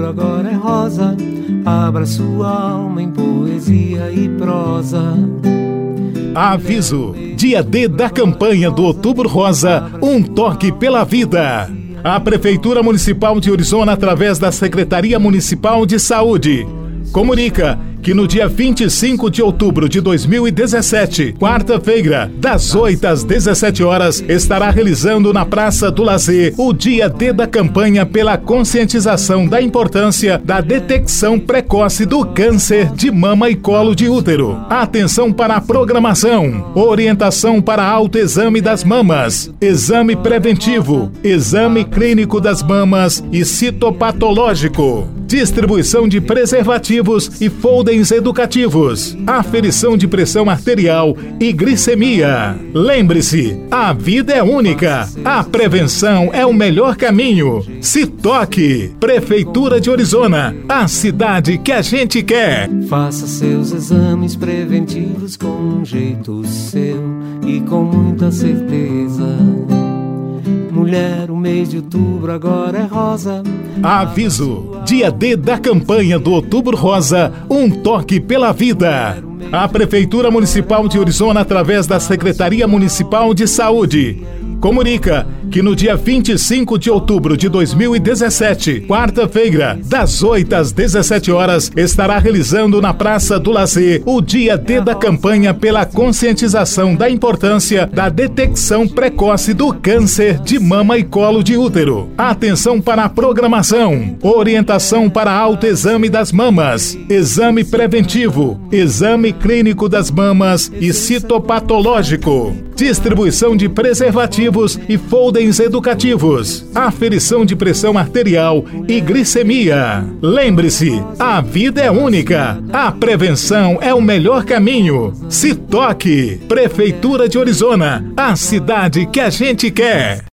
agora é rosa. Abra sua alma em poesia e prosa. Aviso: dia D da campanha do Outubro Rosa, um toque pela vida. A Prefeitura Municipal de Orizona, através da Secretaria Municipal de Saúde, comunica que no dia 25 de outubro de 2017, quarta-feira, das 8 às 17 horas, estará realizando na Praça do Lazer o dia D da campanha pela conscientização da importância da detecção precoce do câncer de mama e colo de útero. Atenção para a programação, orientação para autoexame das mamas, exame preventivo, exame clínico das mamas e citopatológico, distribuição de preservativos e folders educativos, aferição de pressão arterial e glicemia. Lembre-se, a vida é única, a prevenção é o melhor caminho. Se toque! Prefeitura de Orizona, a cidade que a gente quer. Faça seus exames preventivos com um jeito seu e com muita certeza. Mulher, o mês de outubro agora é rosa. Aviso: dia D da campanha do Outubro Rosa, um toque pela vida. A Prefeitura Municipal de Orizona, através da Secretaria Municipal de Saúde, comunica que no dia 25 de outubro de 2017, quarta-feira, das 8 às 17 horas, estará realizando na Praça do Lazer o dia D da campanha pela conscientização da importância da detecção precoce do câncer de mama e colo de útero. Atenção para a programação, orientação para autoexame das mamas, exame preventivo, exame clínico das mamas e citopatológico, distribuição de preservativos e folders educativos, aferição de pressão arterial e glicemia. Lembre-se, a vida é única, a prevenção é o melhor caminho. Se toque! Prefeitura de Orizona, a cidade que a gente quer.